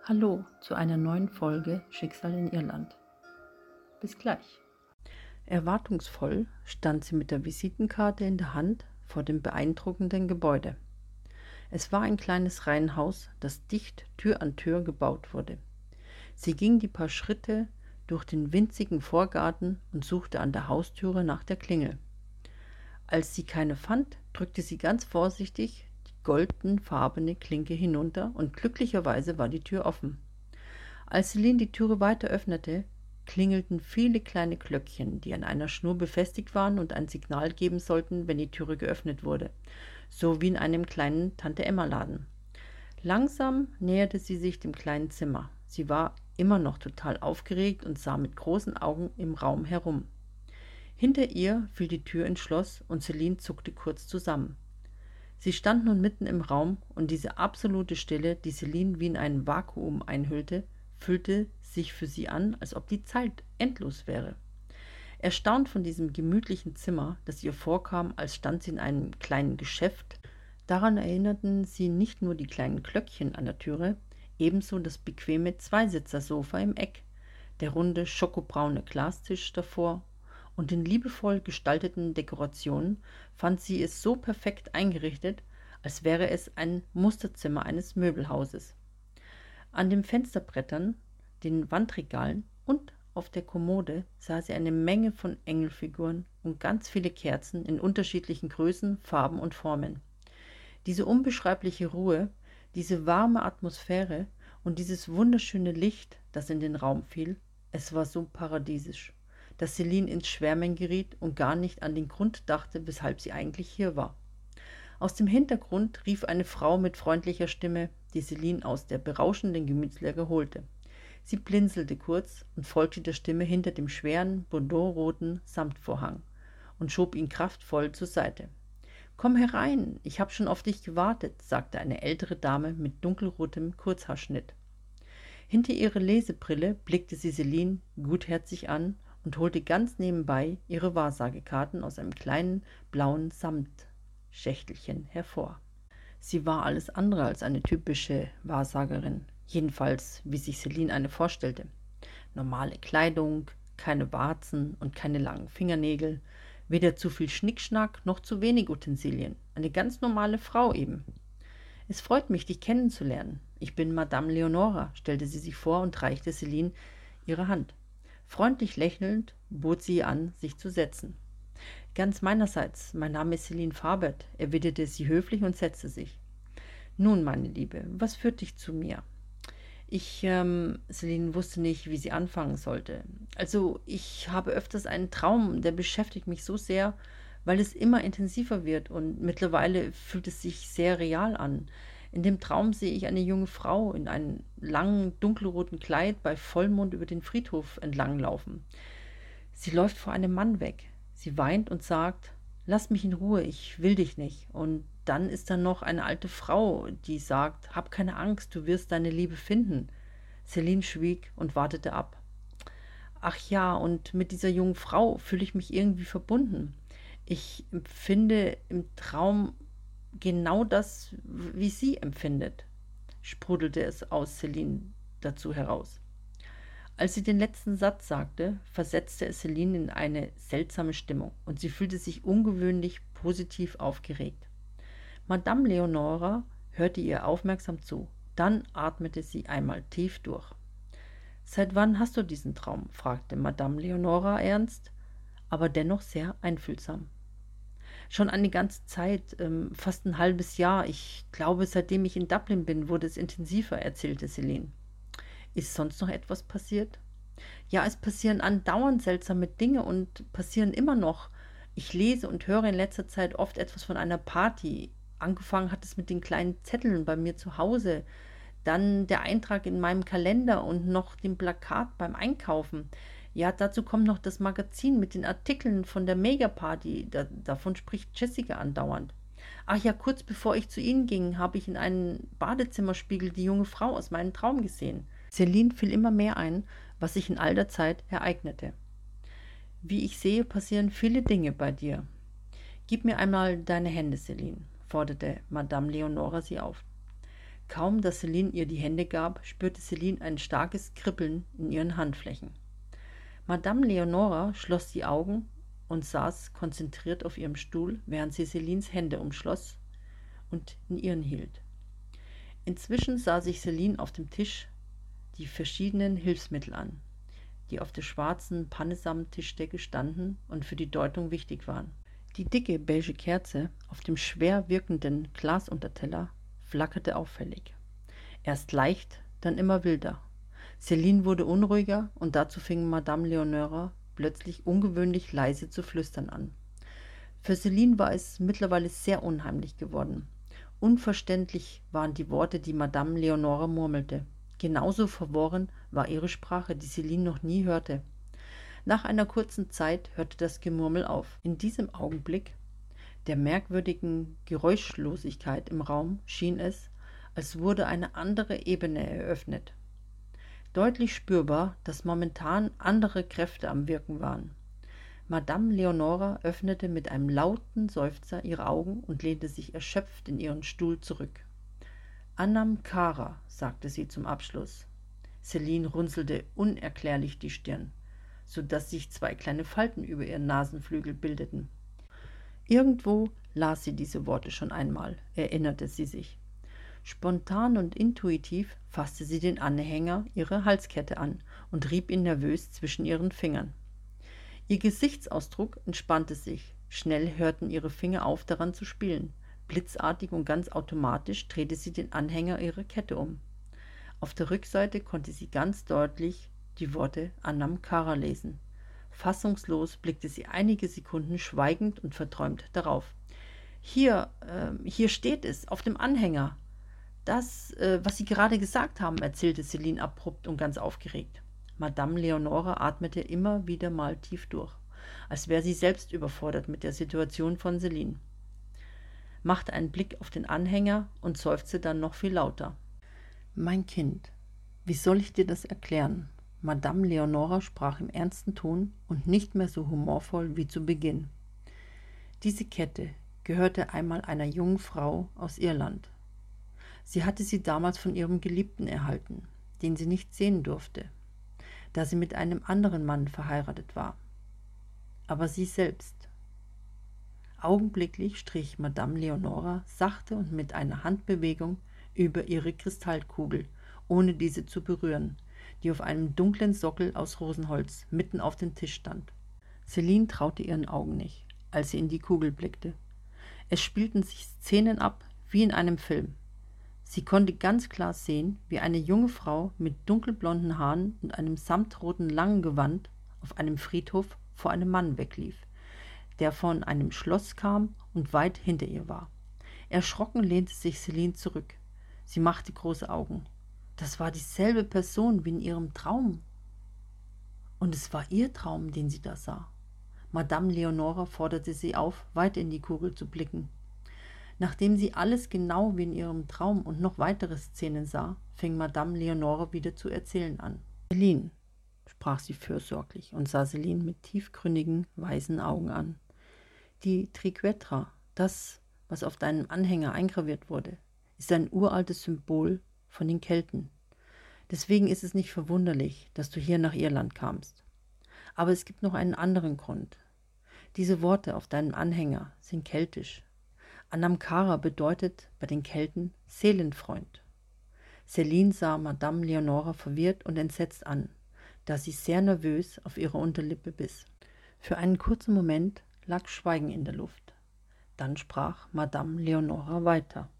Hallo zu einer neuen Folge Schicksal in Irland. Bis gleich. Erwartungsvoll stand sie mit der Visitenkarte in der Hand vor dem beeindruckenden Gebäude. Es war ein kleines Reihenhaus, das dicht Tür an Tür gebaut wurde. Sie ging die paar Schritte durch den winzigen Vorgarten und suchte an der Haustüre nach der Klingel. Als sie keine fand, drückte sie ganz vorsichtig die goldenfarbene Klinke hinunter und glücklicherweise war die Tür offen. Als Celine die Türe weiter öffnete, klingelten viele kleine Glöckchen, die an einer Schnur befestigt waren und ein Signal geben sollten, wenn die Türe geöffnet wurde, so wie in einem kleinen Tante-Emma-Laden. Langsam näherte sie sich dem kleinen Zimmer. Sie war immer noch total aufgeregt und sah mit großen Augen im Raum herum. Hinter ihr fiel die Tür ins Schloss und Celine zuckte kurz zusammen. Sie stand nun mitten im Raum und diese absolute Stille, die Celine wie in ein Vakuum einhüllte, fühlte sich für sie an, als ob die Zeit endlos wäre. Erstaunt von diesem gemütlichen Zimmer, das ihr vorkam, als stand sie in einem kleinen Geschäft, daran erinnerten sie nicht nur die kleinen Glöckchen an der Türe, ebenso das bequeme Zweisitzer-Sofa im Eck, der runde schokobraune Glastisch davor und den liebevoll gestalteten Dekorationen fand sie es so perfekt eingerichtet, als wäre es ein Musterzimmer eines Möbelhauses. An den Fensterbrettern, den Wandregalen und auf der Kommode sah sie eine Menge von Engelfiguren und ganz viele Kerzen in unterschiedlichen Größen, Farben und Formen. Diese unbeschreibliche Ruhe, diese warme Atmosphäre und dieses wunderschöne Licht, das in den Raum fiel, es war so paradiesisch, dass Celine ins Schwärmen geriet und gar nicht an den Grund dachte, weshalb sie eigentlich hier war. Aus dem Hintergrund rief eine Frau mit freundlicher Stimme, die Celine aus der berauschenden Gemütslage holte. Sie blinzelte kurz und folgte der Stimme hinter dem schweren, bordeauxroten Samtvorhang und schob ihn kraftvoll zur Seite. »Komm herein, ich habe schon auf dich gewartet«, sagte eine ältere Dame mit dunkelrotem Kurzhaarschnitt. Hinter ihre Lesebrille blickte sie Celine gutherzig an und holte ganz nebenbei ihre Wahrsagekarten aus einem kleinen blauen Samtschächtelchen hervor. Sie war alles andere als eine typische Wahrsagerin, jedenfalls wie sich Celine eine vorstellte. Normale Kleidung, keine Warzen und keine langen Fingernägel, weder zu viel Schnickschnack noch zu wenig Utensilien. Eine ganz normale Frau eben. »Es freut mich, dich kennenzulernen. Ich bin Madame Leonora«, stellte sie sich vor und reichte Celine ihre Hand. Freundlich lächelnd bot sie ihr an, sich zu setzen. »Ganz meinerseits, mein Name ist Celine Farbert«, erwiderte sie höflich und setzte sich. »Nun, meine Liebe, was führt dich zu mir?« Celine wusste nicht, wie sie anfangen sollte. »Also, ich habe öfters einen Traum, der beschäftigt mich so sehr, weil es immer intensiver wird und mittlerweile fühlt es sich sehr real an. In dem Traum sehe ich eine junge Frau in einem langen, dunkelroten Kleid bei Vollmond über den Friedhof entlanglaufen. Sie läuft vor einem Mann weg. Sie weint und sagt, »Lass mich in Ruhe, ich will dich nicht.« Und dann ist da noch eine alte Frau, die sagt, »Hab keine Angst, du wirst deine Liebe finden.« Celine schwieg und wartete ab. »Ach ja, und mit dieser jungen Frau fühle ich mich irgendwie verbunden. Ich empfinde im Traum genau das, wie sie empfindet«, sprudelte es aus Celine dazu heraus. Als sie den letzten Satz sagte, versetzte es Celine in eine seltsame Stimmung und sie fühlte sich ungewöhnlich positiv aufgeregt. Madame Leonora hörte ihr aufmerksam zu. Dann atmete sie einmal tief durch. »Seit wann hast du diesen Traum?« fragte Madame Leonora ernst, aber dennoch sehr einfühlsam. »Schon eine ganze Zeit, fast ein halbes Jahr. Ich glaube, seitdem ich in Dublin bin, wurde es intensiver«, erzählte Celine. »Ist sonst noch etwas passiert?« »Ja, es passieren andauernd seltsame Dinge und passieren immer noch. Ich lese und höre in letzter Zeit oft etwas von einer Party. Angefangen hat es mit den kleinen Zetteln bei mir zu Hause, dann der Eintrag in meinem Kalender und noch dem Plakat beim Einkaufen. Ja, dazu kommt noch das Magazin mit den Artikeln von der Megaparty. Davon spricht Jessica andauernd. Ach ja, kurz bevor ich zu Ihnen ging, habe ich in einem Badezimmerspiegel die junge Frau aus meinem Traum gesehen.« Celine fiel immer mehr ein, was sich in all der Zeit ereignete. »Wie ich sehe, passieren viele Dinge bei dir. Gib mir einmal deine Hände, Celine«, forderte Madame Leonora sie auf. Kaum, dass Céline ihr die Hände gab, spürte Céline ein starkes Kribbeln in ihren Handflächen. Madame Leonora schloss die Augen und saß konzentriert auf ihrem Stuhl, während sie Célines Hände umschloss und in ihren hielt. Inzwischen sah sich Céline auf dem Tisch die verschiedenen Hilfsmittel an, die auf der schwarzen Pannesamt-Tischdecke standen und für die Deutung wichtig waren. Die dicke beige Kerze auf dem schwer wirkenden Glasunterteller flackerte auffällig. Erst leicht, dann immer wilder. Céline wurde unruhiger und dazu fing Madame Leonora plötzlich ungewöhnlich leise zu flüstern an. Für Céline war es mittlerweile sehr unheimlich geworden. Unverständlich waren die Worte, die Madame Leonora murmelte. Genauso verworren war ihre Sprache, die Céline noch nie hörte. Nach einer kurzen Zeit hörte das Gemurmel auf. In diesem Augenblick der merkwürdigen Geräuschlosigkeit im Raum schien es, als wurde eine andere Ebene eröffnet. Deutlich spürbar, dass momentan andere Kräfte am Wirken waren. Madame Leonora öffnete mit einem lauten Seufzer ihre Augen und lehnte sich erschöpft in ihren Stuhl zurück. »Annam Cara«, sagte sie zum Abschluss. Céline runzelte unerklärlich die Stirn, so dass sich 2 kleine Falten über ihren Nasenflügel bildeten. Irgendwo las sie diese Worte schon einmal, erinnerte sie sich. Spontan und intuitiv fasste sie den Anhänger ihrer Halskette an und rieb ihn nervös zwischen ihren Fingern. Ihr Gesichtsausdruck entspannte sich. Schnell hörten ihre Finger auf, daran zu spielen. Blitzartig und ganz automatisch drehte sie den Anhänger ihrer Kette um. Auf der Rückseite konnte sie ganz deutlich die Worte Annam Cara lesen. Fassungslos blickte sie einige Sekunden schweigend und verträumt darauf. Hier steht es, auf dem Anhänger. Das, was Sie gerade gesagt haben, erzählte Céline abrupt und ganz aufgeregt. Madame Leonora atmete immer wieder mal tief durch, als wäre sie selbst überfordert mit der Situation von Céline, machte einen Blick auf den Anhänger und seufzte dann noch viel lauter. »Mein Kind, wie soll ich dir das erklären?« Madame Leonora sprach im ernsten Ton und nicht mehr so humorvoll wie zu Beginn. Diese Kette gehörte einmal einer jungen Frau aus Irland. Sie hatte sie damals von ihrem Geliebten erhalten, den sie nicht sehen durfte, da sie mit einem anderen Mann verheiratet war. Aber sie selbst. Augenblicklich strich Madame Leonora sachte und mit einer Handbewegung über ihre Kristallkugel, ohne diese zu berühren, die auf einem dunklen Sockel aus Rosenholz mitten auf dem Tisch stand. Céline traute ihren Augen nicht, als sie in die Kugel blickte. Es spielten sich Szenen ab, wie in einem Film. Sie konnte ganz klar sehen, wie eine junge Frau mit dunkelblonden Haaren und einem samtroten langen Gewand auf einem Friedhof vor einem Mann weglief, der von einem Schloss kam und weit hinter ihr war. Erschrocken lehnte sich Céline zurück. Sie machte große Augen. Das war dieselbe Person wie in ihrem Traum. Und es war ihr Traum, den sie da sah. Madame Leonora forderte sie auf, weiter in die Kugel zu blicken. Nachdem sie alles genau wie in ihrem Traum und noch weitere Szenen sah, fing Madame Leonora wieder zu erzählen an. »Céline«, sprach sie fürsorglich und sah Céline mit tiefgründigen, weißen Augen an. »Die Triquetra, das, was auf deinem Anhänger eingraviert wurde, ist ein uraltes Symbol von den Kelten. Deswegen ist es nicht verwunderlich, dass du hier nach Irland kamst. Aber es gibt noch einen anderen Grund. Diese Worte auf deinem Anhänger sind keltisch. Annam Cara bedeutet bei den Kelten Seelenfreund.« Céline sah Madame Leonora verwirrt und entsetzt an, da sie sehr nervös auf ihre Unterlippe biss. Für einen kurzen Moment lag Schweigen in der Luft. Dann sprach Madame Leonora weiter.